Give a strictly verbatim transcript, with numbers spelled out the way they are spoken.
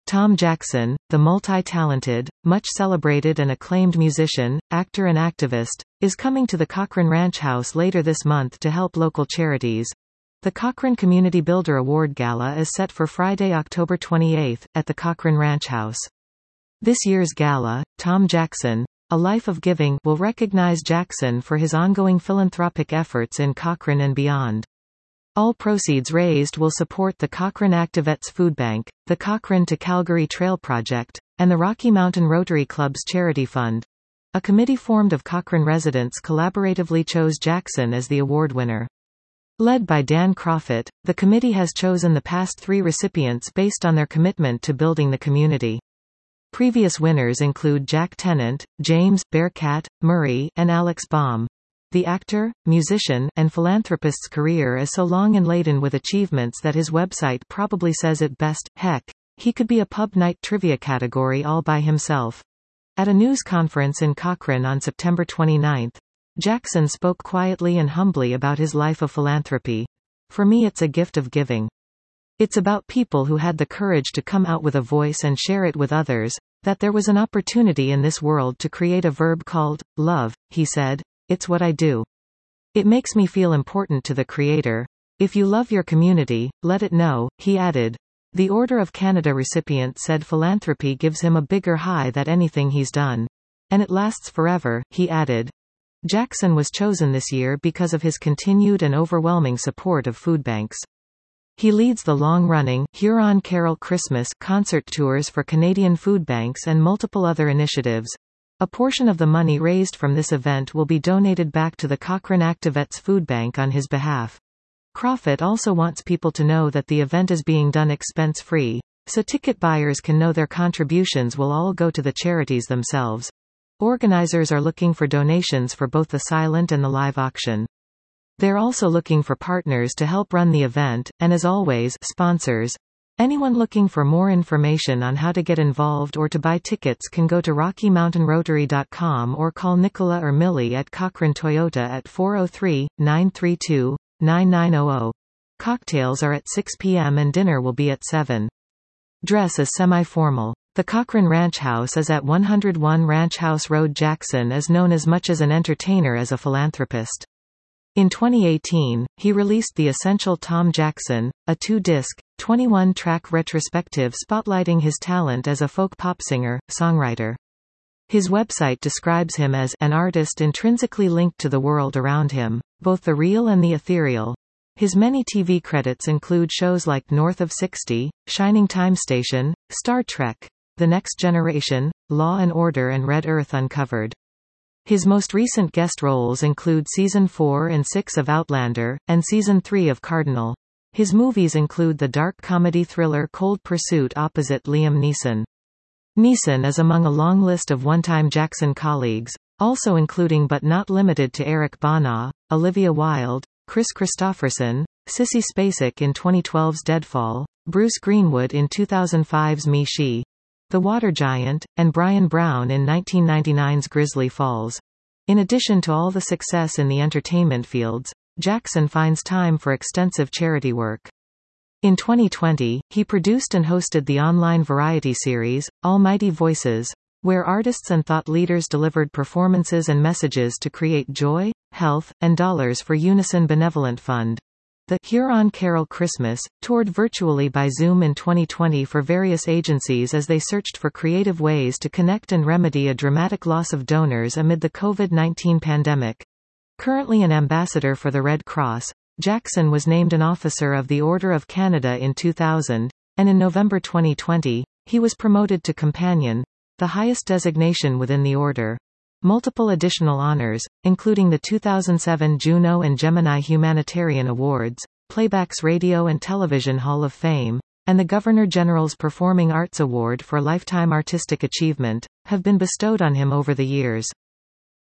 Tom Jackson, the multi-talented, much celebrated and acclaimed musician, actor and activist, is coming to the Cochrane Ranch House later this month to help local charities. The Cochrane Community Builder Award Gala is set for Friday, October twenty-eighth, at the Cochrane Ranch House. This year's gala, Tom Jackson, A Life of Giving, will recognize Jackson for his ongoing philanthropic efforts in Cochrane and beyond. All proceeds raised will support the Cochrane Activets Food Bank, the Cochrane to Calgary Trail Project, and the Rocky Mountain Rotary Club's Charity Fund. A committee formed of Cochrane residents collaboratively chose Jackson as the award winner. Led by Dan Crawford, the committee has chosen the past three recipients based on their commitment to building the community. Previous winners include Jack Tennant, James Bearcat Murray, and Alex Baum. The actor, musician, and philanthropist's career is so long and laden with achievements that his website probably says it best: heck, he could be a pub night trivia category all by himself. At a news conference in Cochrane on September twenty-ninth, Jackson spoke quietly and humbly about his life of philanthropy. For me, it's a gift of giving. It's about people who had the courage to come out with a voice and share it with others, that there was an opportunity in this world to create a verb called love, he said. It's what I do. It makes me feel important to the Creator. If you love your community, let it know, he added. The Order of Canada recipient said philanthropy gives him a bigger high than anything he's done. And it lasts forever, he added. Jackson was chosen this year because of his continued and overwhelming support of food banks. He leads the long-running Huron Carol Christmas concert tours for Canadian food banks and multiple other initiatives. A portion of the money raised from this event will be donated back to the Cochrane Activets Food Bank on his behalf. Crawford also wants people to know that the event is being done expense-free, so ticket buyers can know their contributions will all go to the charities themselves. Organizers are looking for donations for both the silent and the live auction. They're also looking for partners to help run the event, and as always, sponsors. Anyone looking for more information on how to get involved or to buy tickets can go to rocky mountain rotary dot com or call Nicola or Millie at Cochrane Toyota at four oh three, nine three two, nine nine hundred. Cocktails are at six p m and dinner will be at seven. Dress is semi-formal. The Cochrane Ranch House is at one oh one Ranch House Road. Jackson is known as much as an entertainer as a philanthropist. In twenty eighteen, he released The Essential Tom Jackson, a two-disc, twenty-one track retrospective spotlighting his talent as a folk pop singer, songwriter. His website describes him as an artist intrinsically linked to the world around him, both the real and the ethereal. His many T V credits include shows like North of sixty, Shining Time Station, Star Trek, The Next Generation, Law and Order and Red Earth Uncovered. His most recent guest roles include Season four and six of Outlander, and Season three of Cardinal. His movies include the dark comedy thriller Cold Pursuit opposite Liam Neeson. Neeson is among a long list of one-time Jackson colleagues, also including but not limited to Eric Bana, Olivia Wilde, Chris Christopherson, Sissy Spacek in twenty twelve's Deadfall, Bruce Greenwood in two thousand five's Me She, The Water Giant, and Brian Brown in nineteen ninety-nine's Grizzly Falls. In addition to all the success in the entertainment fields, Jackson finds time for extensive charity work. In twenty twenty, he produced and hosted the online variety series, Almighty Voices, where artists and thought leaders delivered performances and messages to create joy, health, and dollars for Unison Benevolent Fund. The Huron Carol Christmas toured virtually by Zoom in twenty twenty for various agencies as they searched for creative ways to connect and remedy a dramatic loss of donors amid the COVID nineteen pandemic. Currently an ambassador for the Red Cross, Jackson was named an Officer of the Order of Canada in two thousand, and in November twenty twenty, he was promoted to Companion, the highest designation within the Order. Multiple additional honors, including the two thousand seven Juno and Gemini Humanitarian Awards, Playback's Radio and Television Hall of Fame, and the Governor-General's Performing Arts Award for Lifetime Artistic Achievement, have been bestowed on him over the years.